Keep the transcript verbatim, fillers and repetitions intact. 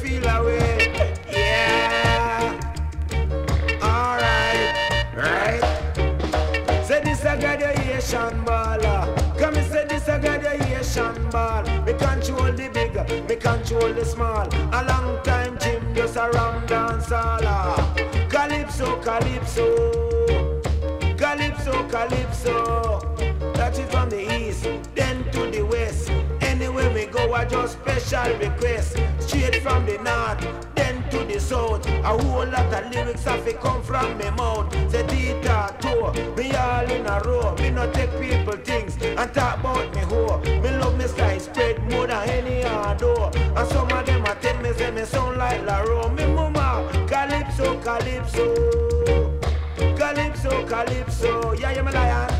feel away. Yeah. Alright, right. Say this a graduation ball. Come and say this a graduation ball. Me control the big, me control the small. A long time Jim just a ram dance all. Calypso, calypso, calypso, calypso. That is from the east, then to the west. Anywhere we go, I just special request. Straight from the north, then to the south. A whole lot of lyrics have to come from me mouth. Say Tita tour, me all in a row. Me not take people things and talk about me hoe. Me love me sky spread more than any other. And some of them a tell me say me sound like Laro. Me mama, calypso, calypso, calypso, calypso. Yeah, you me lion.